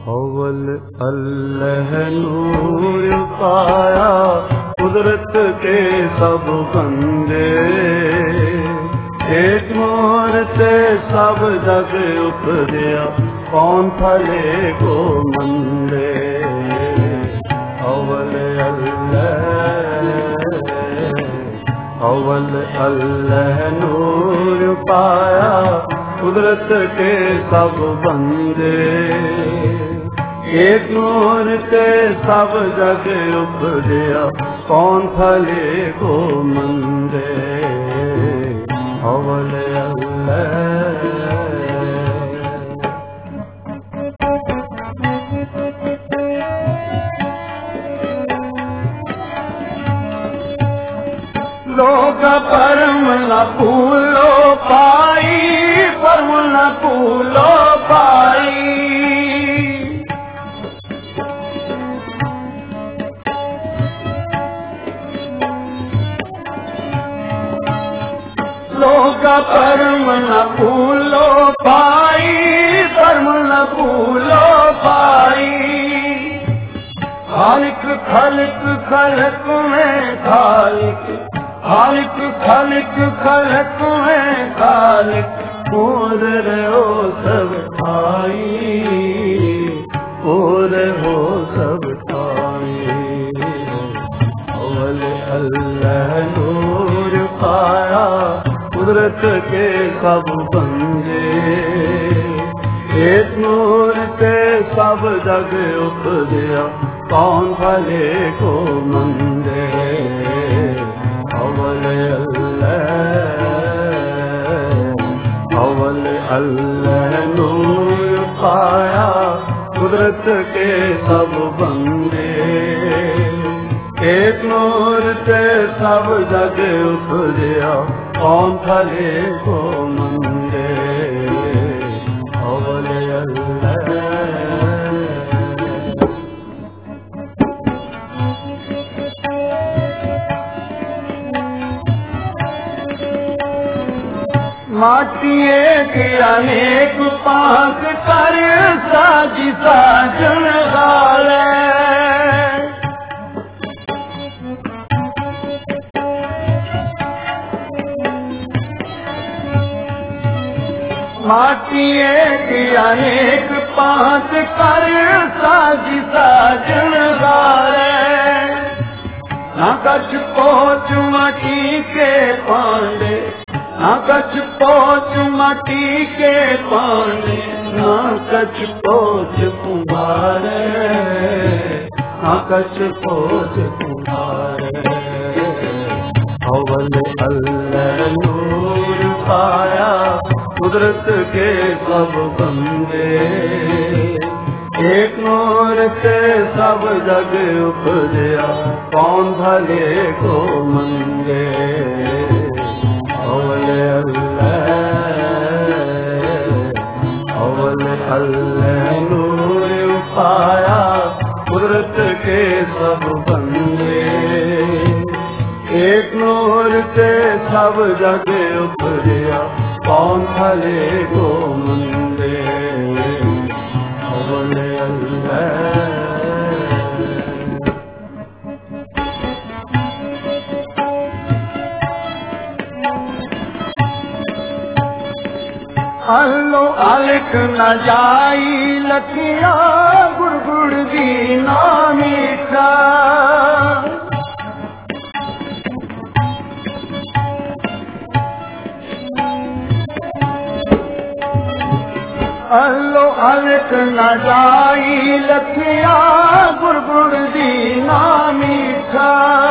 अव्वल अल्लाह नूर पाया कुदरत के सब बंदे, एक नूर से सब जग उपजया कौन फले को मंदे। अव्वल अल्लाह नूर पाया कुदरत के सब बंदे, एक नूर से सब जग उपजया कौन फले को मंदे। अव्वल लोग परम न भूलो पाई, परम न भूलो पाई। लोग परम न भूलो पाई, परम न भूलो पाई। खालिक खलक खलक में खालिक, खालिक खलक खलक में खालिक, और हो सब ठाई, और हो सब ठाई। अव्वल अल्लाह नूर पाया कुदरत के सब बंदे, एक नूर से सब जग उपजया कौन भले को मंदे। अव्वल अल्लाह नूर पाया कुदरत के सब बंदे, एक नूर से सब जग उपजया कौन भले को मंदे। अव्वल माटिए के अनेक पाक कर साजी साजन गाले, माटिए के अनेक पाक कर साजी साजन गाले। ना कछ पोच माटी के पांडे, ना कछ पोच माटी के पांडे, ना कछ पोच कुम्हारे, ना कछ पोच कुम्हारे। अव्वल अल्लाह नूर पाया कुदरत के सब बंदे, एक नूर से सब जग उपजया कौन भले को मंदे। अव्वल अल्लाह नूर पाया कुदरत के सब बंदे, एक नूर से सब जग उपजया कौन भले को मंदे। अव्वल अल्लो अलख न जाई लखिया गुड़ गुड़ दी ना मीठा। अल्लो अलख न जाई लखिया गुड़ गुड़ दी ना मीठा।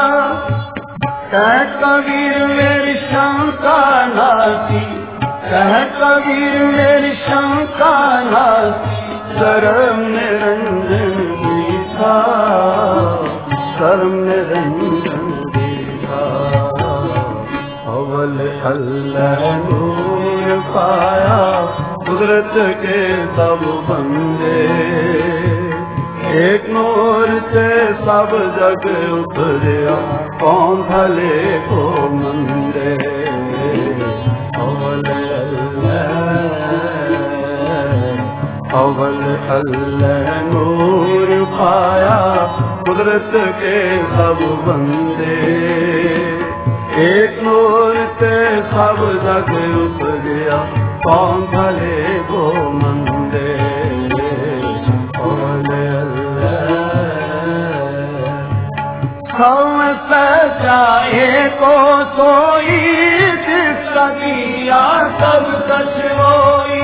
कह कबीर मेरी शंका नासी, कह कबीर मेरी शंका नासी, शर्म निरंजन दीखा, शर्म निरंजन दीखा। अव्वल अल्लाह नूर पाया कुदरत के सब बंदे, एक नूर से सब जग उपजया कौन भले को मंदे। अव्वल अल्लाह नूर पाया कुदरत के सब बंदे, एक नूर ते सब जग उपजया कौन भले को मंदे। अव्वल अल्लाह सचाए को सोई जिसका किया सब सच होई।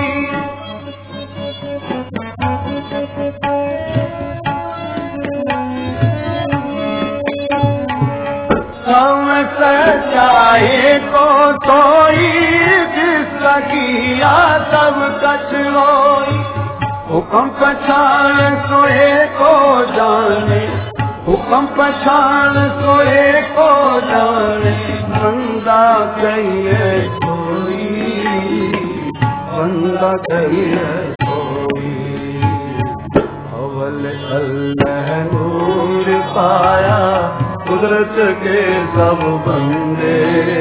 हम सचाए को सोई जिसका किया सब सच होई। हुक्म पछाण सोए को जाने, हुक्म पछाण सोए को जाने, बंदा कहिए कोई, बंदा कहिए कोई। अव्वल अल्लाह नूर पाया कुदरत के सब बंदे,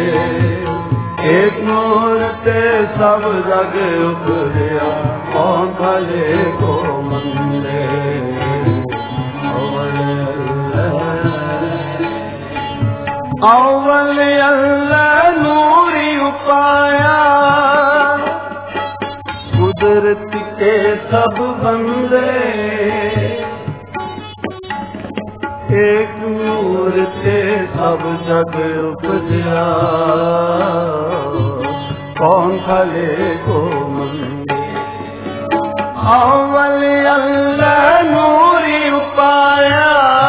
एक नूर ते सब जग उपजया कौन भले को मंदे। अव्वल अल्लाह नूरी उपाया कुदरत के सब बंदे, एक नूर से सब जग उपजया कौन भले को मंदे। अव्वल अल्लाह नूरी उपाया।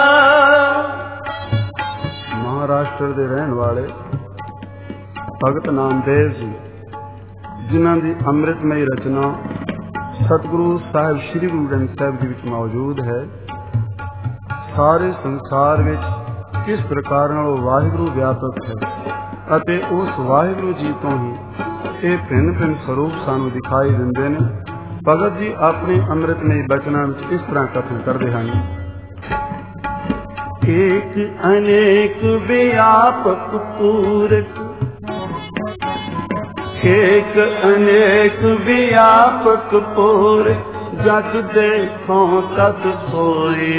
महाराष्ट्र दे रहन वाले भगत नामदेव जी, जिन्हां दी अमृतमयी रचना सतगुरु साहिब श्री गुरु ग्रंथ साहिब जी विच मौजूद है। सारे संसार विच किस प्रकार नाल वाहिगुरु व्यापक है अते उस वाहिगुरु जी तो ही ये भिन्न भिन्न स्वरूप सानू दिखाई दिंदे ने। भगत जी अपने अमृतमयी बचनां विच इस तरह कथन करदे हन। एक अनेक व्यापक पूरक, एक अनेक व्यापक पूरक, जग देखो तत सोई,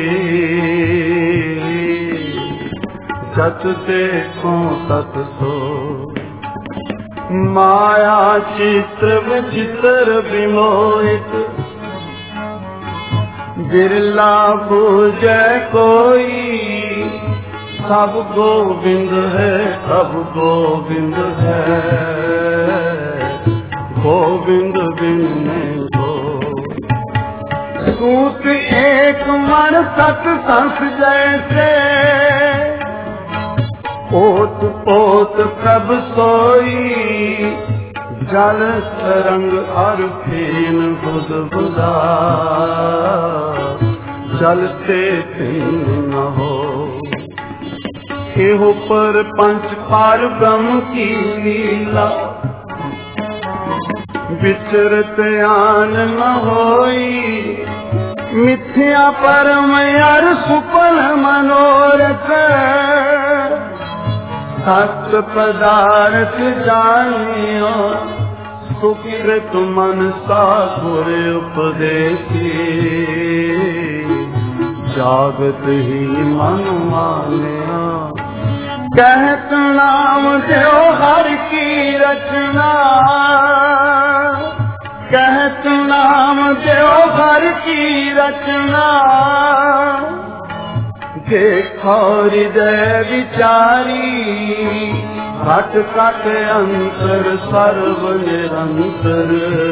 जग देखो तत सोई। माया चित्र विचित्र विमोहित, बिरला पूजै कोई। सब गोविंद है, सब गोविंद है, गोविंद बिन को। सूत एक मन सत संस जैसे, ओत पोत प्रभ सोई। जल तरंग और फेन बुध बुधा, चलते तीन न हो। एहो पर पंच पार ब्रह्म की लीला, विचरत आन न होई। मिथ्या परम यार सुपन मनोरथ, सत्य पदार्थ जानियो। सुकृत मन साधुर उपदेशी, जागत ही मन मानिया। कहत नाम देव हर की रचना, कहत नाम देव हर की रचना। देखो हृदय विचारी, घट घट अंतर सर्व निरंतर।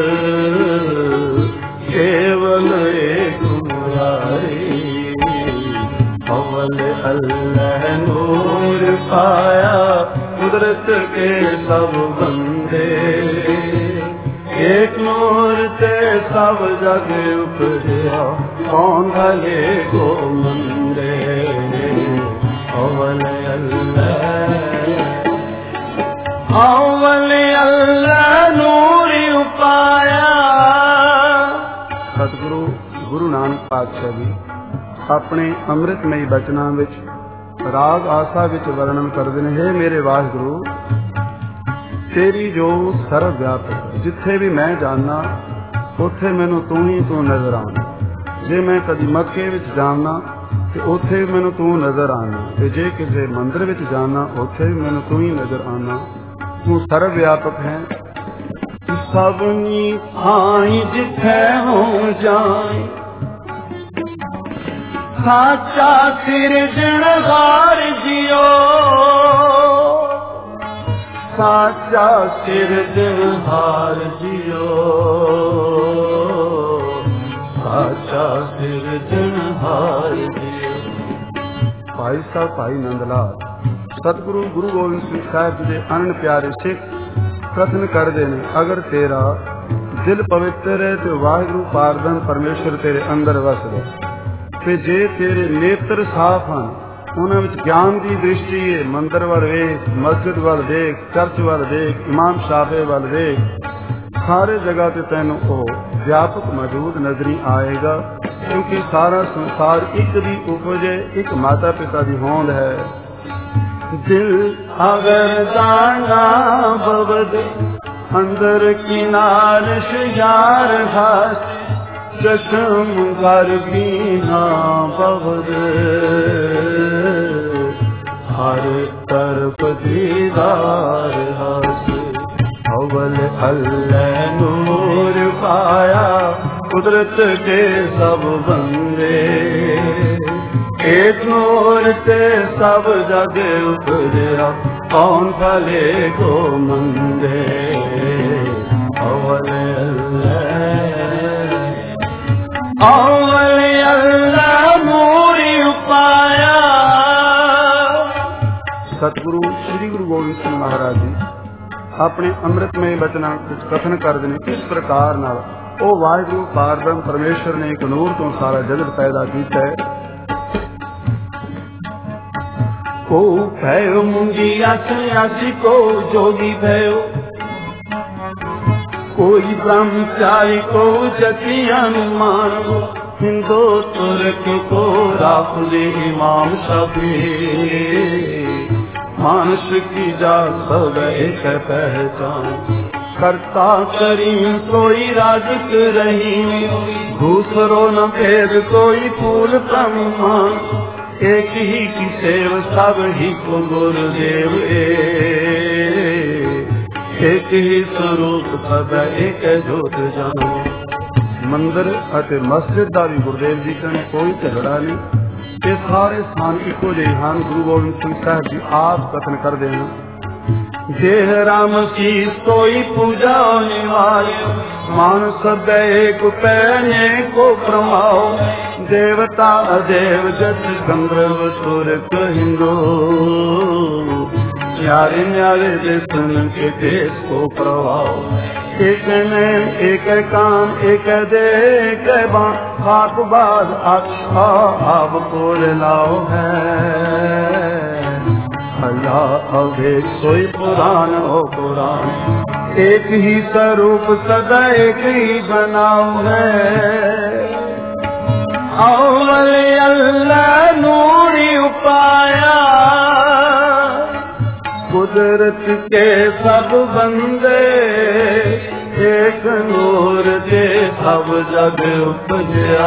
केवल एक मुरारी, अव्वल अल्लाह नूर पाया कुदरत के सब बंदे। एक नूर से सब जग उपजया कौन भले को मंदे। अव्वल अल्लाह नूर उपाया। सतगुरु गुरु नानक पातशाह जी अपने अमृतमयी बचनां विच राग आसा विच वर्णन करदे ने, हे मेरे वाहिगुरु तेरी जो सर्व व्यापक, जिथे भी मैं जाना उत्थे मैनू तू ही तू नजर आना। जे मैं कदी मक्के विच जाना ते उत्थे मैनू तू नजर आना, ते जे किसी मंदिर विच जाना उत्थे भी मैनू तू ही नजर आना। तू सर्व व्यापक है। सबनी थाई जिथे हो जाए साचा सिरजनहार जियो, साचा सिरजनहार जियो, साचा सिरजनहार जियो। भाई साहब भाई नंदलाल सतगुरु गुरु गोबिंद सिंह साहब जी के अनन प्यारे सिख कथन करते हैं, अगर तेरा दिल पवित्र है तो वाहिगुरु पारदन परमेश्वर तेरे अंदर वसदा। ते जे तेरे नेत्र साफ हैं उन्हां विच ज्ञान की दृष्टि है, मंदिर वाल वेख, मस्जिद वाल देख, चर्च वाल देख, इमाम शाफे वाल देख, सारे जगह ते तैनूं ओह व्यापक मौजूद नजरी आएगा, क्योंकि सारा संसार एक दी उपज है, एक माता पिता की होंद है। दिल अगर दाना बवद अंदर किनारश यार हास, चश्म कर बीना बवद हर तरफ दीदार हास। अव्वल अल्लाह नूर पाया कुदरत के सब बंदे, एक नूर से सब जग उपजया कौन भले को मंदे। अव्वल अल्लाह नूर पाया। सतगुरु श्री गुरु गोबिंद सिंह महाराज जी अपने अमृतमय बचना कुछ कथन करते हैं, किस प्रकार नाल ओ वाहिगुरु पारब्रह्म परमेश्वर ने एक नूर तो सारा जगत पैदा किया है। को भयो मुंगी आसी को जोगी भयो, कोई ब्रह्मचारी को जति हनुमान, हिंदू तुर्क को राफुले इमाम शफी। मानस की जा सब एक पहचान, करता करीम कोई राजक रहीम, दूसरो न भेद कोई फूल ब्रह्मान, एक ही की सेव सब ही को गुरुदेव, एक ही स्वरूप सब एक जोत जानो। मंदिर अते मस्जिद का भी गुरुदेव जी कने कोई झगड़ा नहीं, ये सारे स्थान इको जिहे हैं। गुरु गोबिंद सिंह साहब जी आप कथन करते हैं, देह राम शीस कोई पूजा निवारे, मान सब एक पैने को प्रमाओ, देवता अदेव जस गंधर्व सुरक हिंदू, न्यारे न्यारे देशन के देश को प्रभाव। एक नैन एक कान एक दे एक बाण, खाक बाद अच्छा आप को लाओ है। अल्लाह अवेक सोई पुराण हो पुराण, एक ही स्वरूप सदा एक ही बनाओ है। अव्वल अल्लाह नूरी उपाया, कुदरत के सब बंदे, एक नूर दे सब जग उपजया,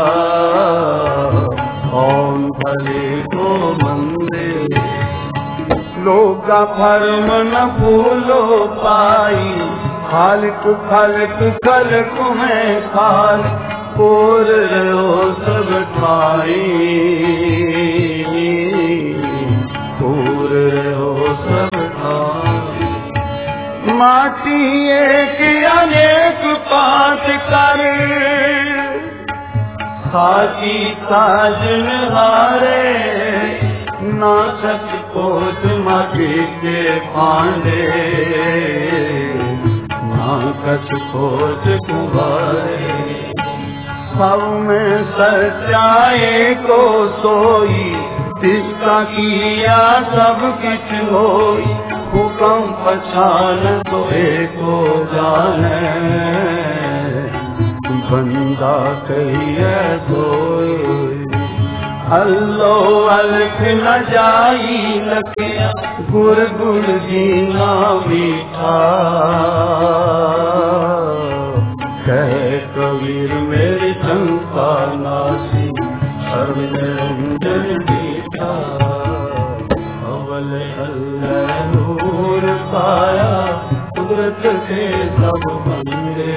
कौन भले को मंदे। लोगा भरम न भूलो पाई, खालिक खालिक खलक में खाल, कोर रहो सब ठाई, कोर रहो सब ठाई। माटी एक अनेक पात कर, साकी साजन हारे, ना सच कोट माटी के पांडे, ना कछ कोट कुंवारे। सब में सच्चाई को सोई, तिसका किया सब किछ होई, हुक्म पछान तो एको जाने, बंदा कहिए सोई। अल्लो अलख न जाई लखिया, गुर गुर जीना मीठा, कह कबीर मेरी शंका नासी सर्व निरंजन दीठा अवल अल्लाह नूर पाया कुदरत से सब बंदे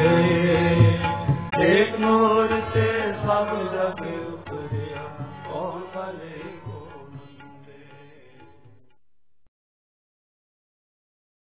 एक नूर से सब जग उपरिया कौन भले